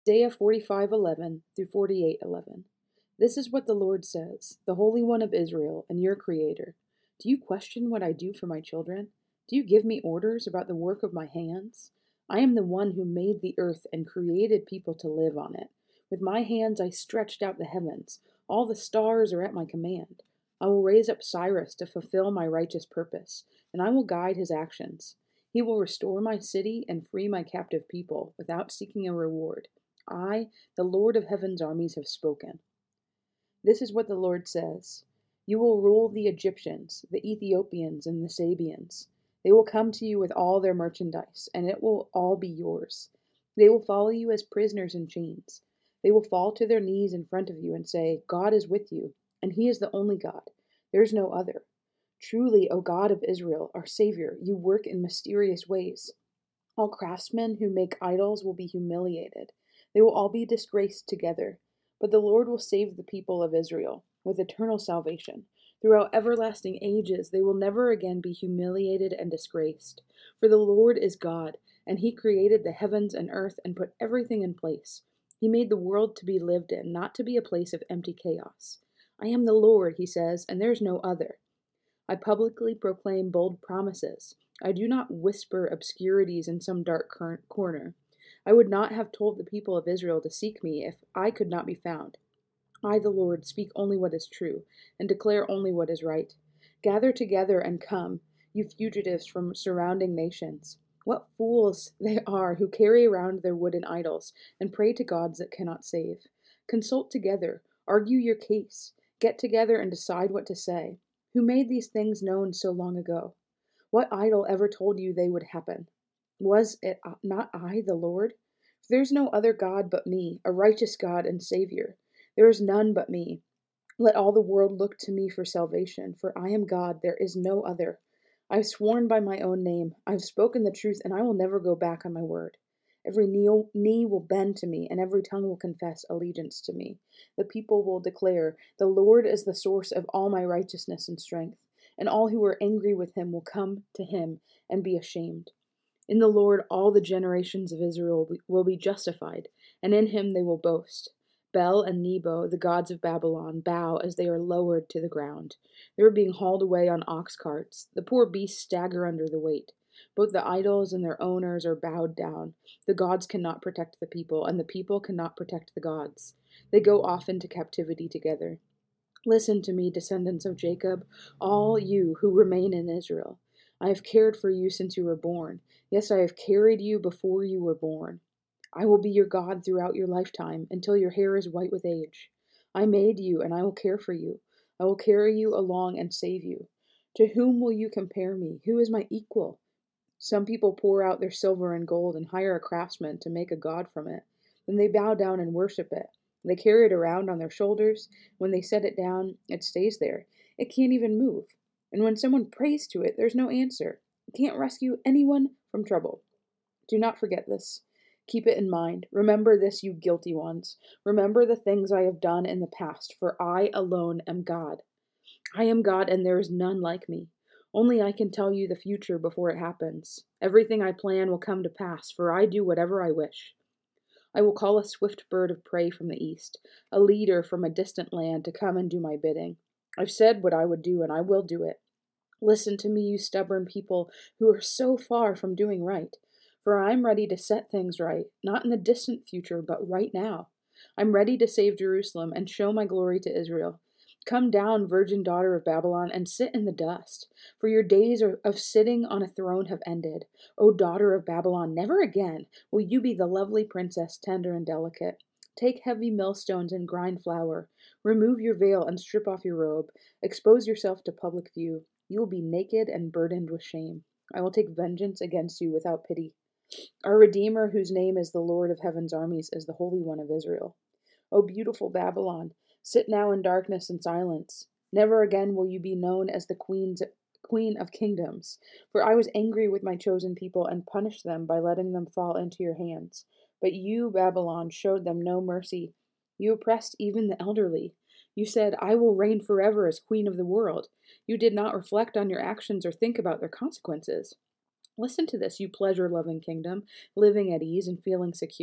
Isaiah 45:11 through 48:11. This is what the Lord says, the Holy One of Israel and your Creator. Do you question what I do for my children? Do you give me orders about the work of my hands? I am the one who made the earth and created people to live on it. With my hands I stretched out the heavens. All the stars are at my command. I will raise up Cyrus to fulfill my righteous purpose, and I will guide his actions. He will restore my city and free my captive people without seeking a reward. I, the Lord of heaven's armies, have spoken. This is what the Lord says. You will rule the Egyptians, the Ethiopians, and the Sabians. They will come to you with all their merchandise, and it will all be yours. They will follow you as prisoners in chains. They will fall to their knees in front of you and say, God is with you, and he is the only God. There is no other. Truly, O God of Israel, our Savior, you work in mysterious ways. All craftsmen who make idols will be humiliated. They will all be disgraced together. But the Lord will save the people of Israel with eternal salvation. Throughout everlasting ages, they will never again be humiliated and disgraced. For the Lord is God, and he created the heavens and earth and put everything in place. He made the world to be lived in, not to be a place of empty chaos. I am the Lord, he says, and there is no other. I publicly proclaim bold promises. I do not whisper obscurities in some dark corner. I would not have told the people of Israel to seek me if I could not be found. I, the Lord, speak only what is true, and declare only what is right. Gather together and come, you fugitives from surrounding nations. What fools they are who carry around their wooden idols and pray to gods that cannot save. Consult together, argue your case, get together and decide what to say. Who made these things known so long ago? What idol ever told you they would happen? Was it not I, the Lord? For there is no other God but me, a righteous God and Savior. There is none but me. Let all the world look to me for salvation, for I am God, there is no other. I have sworn by my own name, I have spoken the truth, and I will never go back on my word. Every knee will bend to me, and every tongue will confess allegiance to me. The people will declare, the Lord is the source of all my righteousness and strength, and all who are angry with him will come to him and be ashamed. In the Lord all the generations of Israel will be justified, and in him they will boast. Bel and Nebo, the gods of Babylon, bow as they are lowered to the ground. They are being hauled away on ox carts. The poor beasts stagger under the weight. Both the idols and their owners are bowed down. The gods cannot protect the people, and the people cannot protect the gods. They go off into captivity together. Listen to me, descendants of Jacob, all you who remain in Israel. I have cared for you since you were born. Yes, I have carried you before you were born. I will be your God throughout your lifetime, until your hair is white with age. I made you, and I will care for you. I will carry you along and save you. To whom will you compare me? Who is my equal? Some people pour out their silver and gold and hire a craftsman to make a god from it. Then they bow down and worship it. They carry it around on their shoulders. When they set it down, it stays there. It can't even move. And when someone prays to it, there's no answer. It can't rescue anyone from trouble. Do not forget this. Keep it in mind. Remember this, you guilty ones. Remember the things I have done in the past, for I alone am God. I am God, and there is none like me. Only I can tell you the future before it happens. Everything I plan will come to pass, for I do whatever I wish. I will call a swift bird of prey from the east, a leader from a distant land to come and do my bidding. I've said what I would do, and I will do it. Listen to me, you stubborn people who are so far from doing right. For I am ready to set things right, not in the distant future, but right now. I'm ready to save Jerusalem and show my glory to Israel. Come down, virgin daughter of Babylon, and sit in the dust, for your days of sitting on a throne have ended. O daughter of Babylon, never again will you be the lovely princess, tender and delicate. Take heavy millstones and grind flour. Remove your veil and strip off your robe. Expose yourself to public view. You will be naked and burdened with shame. I will take vengeance against you without pity. Our Redeemer, whose name is the Lord of heaven's armies, is the Holy One of Israel. O beautiful Babylon, sit now in darkness and silence. Never again will you be known as the Queen of Kingdoms, for I was angry with my chosen people and punished them by letting them fall into your hands. But you, Babylon, showed them no mercy. You oppressed even the elderly. You said, I will reign forever as queen of the world. You did not reflect on your actions or think about their consequences. Listen to this, you pleasure-loving kingdom, living at ease and feeling secure.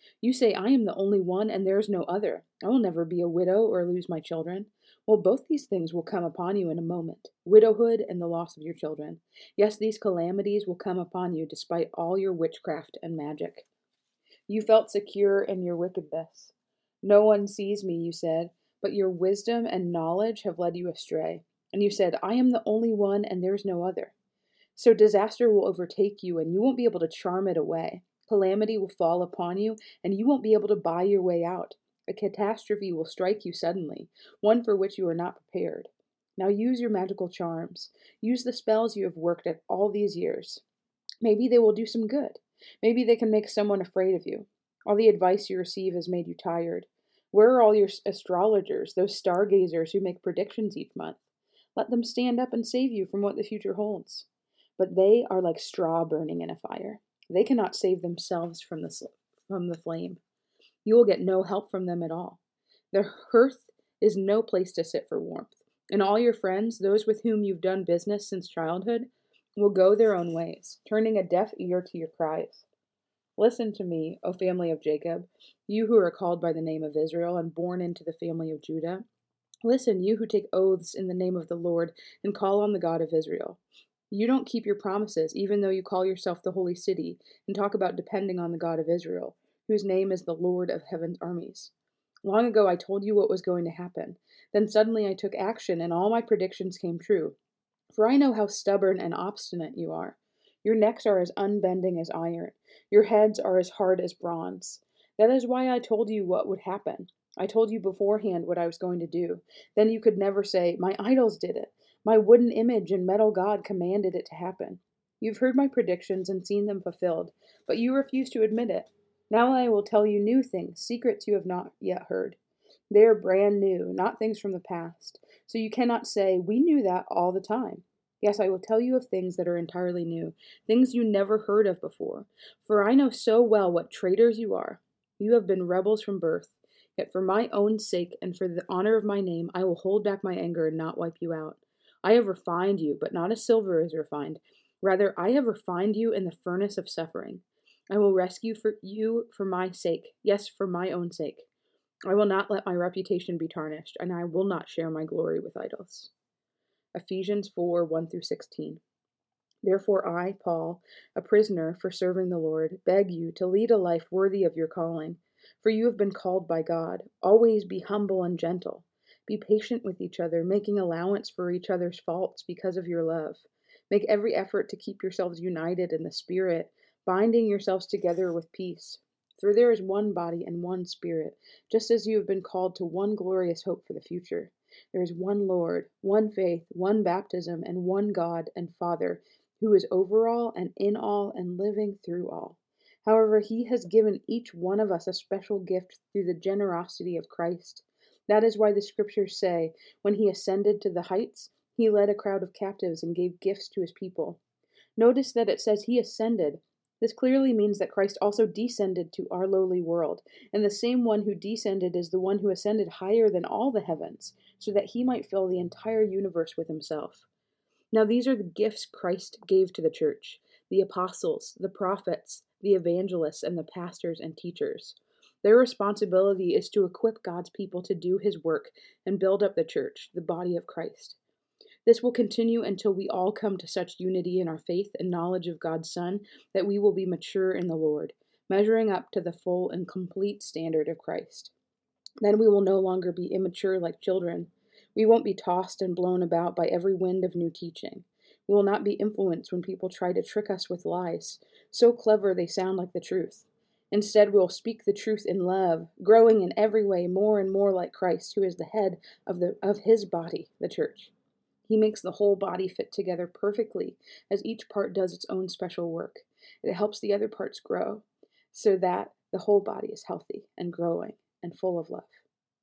You say, I am the only one and there is no other. I will never be a widow or lose my children. Well, both these things will come upon you in a moment, widowhood and the loss of your children. Yes, these calamities will come upon you despite all your witchcraft and magic. You felt secure in your wickedness. No one sees me, you said, but your wisdom and knowledge have led you astray. And you said, I am the only one and there is no other. So disaster will overtake you and you won't be able to charm it away. Calamity will fall upon you and you won't be able to buy your way out. A catastrophe will strike you suddenly, one for which you are not prepared. Now use your magical charms. Use the spells you have worked at all these years. Maybe they will do some good. Maybe they can make someone afraid of you. All the advice you receive has made you tired. Where are all your astrologers, those stargazers who make predictions each month? Let them stand up and save you from what the future holds. But they are like straw burning in a fire. They cannot save themselves from the flame. You will get no help from them at all. The hearth is no place to sit for warmth, and all your friends, those with whom you've done business since childhood, will go their own ways, turning a deaf ear to your cries. Listen to me, O family of Jacob, you who are called by the name of Israel and born into the family of Judah. Listen, you who take oaths in the name of the Lord and call on the God of Israel. You don't keep your promises, even though you call yourself the holy city and talk about depending on the God of Israel, whose name is the Lord of heaven's armies. Long ago I told you what was going to happen. Then suddenly I took action and all my predictions came true. For I know how stubborn and obstinate you are. Your necks are as unbending as iron. Your heads are as hard as bronze. That is why I told you what would happen. I told you beforehand what I was going to do. Then you could never say, my idols did it. My wooden image and metal god commanded it to happen. You've heard my predictions and seen them fulfilled, but you refuse to admit it. Now I will tell you new things, secrets you have not yet heard. They are brand new, not things from the past. So you cannot say, we knew that all the time. Yes, I will tell you of things that are entirely new, things you never heard of before. For I know so well what traitors you are. You have been rebels from birth. Yet for my own sake and for the honor of my name, I will hold back my anger and not wipe you out. I have refined you, but not as silver is refined. Rather, I have refined you in the furnace of suffering. I will rescue you for my sake, yes, for my own sake. I will not let my reputation be tarnished, and I will not share my glory with idols. Ephesians 4 1 through 16. Therefore, I, Paul, a prisoner for serving the Lord, beg you to lead a life worthy of your calling. For you have been called by God. Always be humble and gentle. Be patient with each other, making allowance for each other's faults because of your love. Make every effort to keep yourselves united in the Spirit, binding yourselves together with peace. For there is one body and one Spirit, just as you have been called to one glorious hope for the future. There is one Lord, one faith, one baptism, and one God and Father, who is over all and in all and living through all. However, he has given each one of us a special gift through the generosity of Christ. That is why the scriptures say, when he ascended to the heights, he led a crowd of captives and gave gifts to his people. Notice that it says he ascended. This clearly means that Christ also descended to our lowly world, and the same one who descended is the one who ascended higher than all the heavens, so that he might fill the entire universe with himself. Now these are the gifts Christ gave to the church: the apostles, the prophets, the evangelists, and the pastors and teachers. Their responsibility is to equip God's people to do his work and build up the church, the body of Christ. This will continue until we all come to such unity in our faith and knowledge of God's Son that we will be mature in the Lord, measuring up to the full and complete standard of Christ. Then we will no longer be immature like children. We won't be tossed and blown about by every wind of new teaching. We will not be influenced when people try to trick us with lies, so clever they sound like the truth. Instead, we will speak the truth in love, growing in every way more and more like Christ, who is the head of his body, the church. He makes the whole body fit together perfectly, as each part does its own special work. It helps the other parts grow, so that the whole body is healthy and growing and full of love.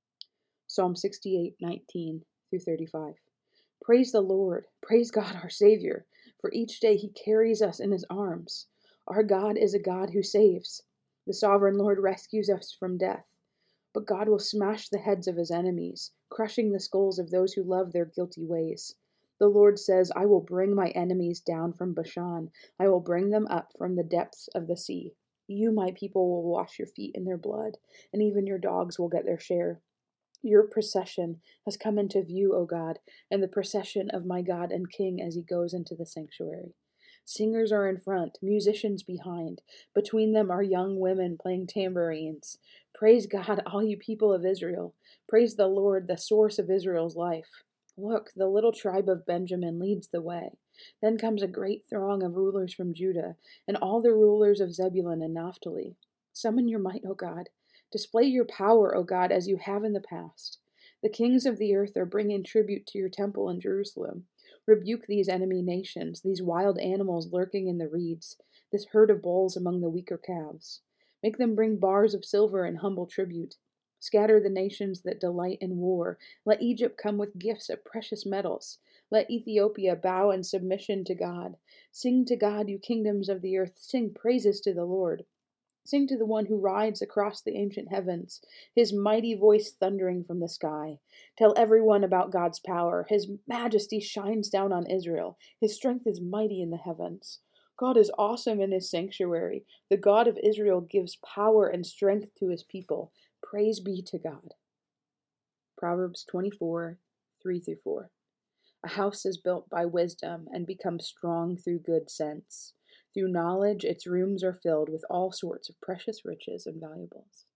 Psalm 68:19 through 35. Praise the Lord, praise God our Savior, for each day he carries us in his arms. Our God is a God who saves. The sovereign Lord rescues us from death. But God will smash the heads of his enemies, crushing the skulls of those who love their guilty ways. The Lord says, I will bring my enemies down from Bashan. I will bring them up from the depths of the sea. You, my people, will wash your feet in their blood, and even your dogs will get their share. Your procession has come into view, O God, and the procession of my God and King as he goes into the sanctuary. Singers are in front, musicians behind. Between them are young women playing tambourines. Praise God, all you people of Israel. Praise the Lord, the source of Israel's life. Look, the little tribe of Benjamin leads the way. Then comes a great throng of rulers from Judah, and all the rulers of Zebulun and Naphtali. Summon your might, O God. Display your power, O God, as you have in the past. The kings of the earth are bringing tribute to your temple in Jerusalem. Rebuke these enemy nations, these wild animals lurking in the reeds, this herd of bulls among the weaker calves. Make them bring bars of silver and humble tribute. Scatter the nations that delight in war. Let Egypt come with gifts of precious metals. Let Ethiopia bow in submission to God. Sing to God, you kingdoms of the earth. Sing praises to the Lord. Sing to the one who rides across the ancient heavens, his mighty voice thundering from the sky. Tell everyone about God's power. His majesty shines down on Israel. His strength is mighty in the heavens. God is awesome in his sanctuary. The God of Israel gives power and strength to his people. Praise be to God. Proverbs 24, 3-4. A house is built by wisdom and becomes strong through good sense. Through knowledge, its rooms are filled with all sorts of precious riches and valuables.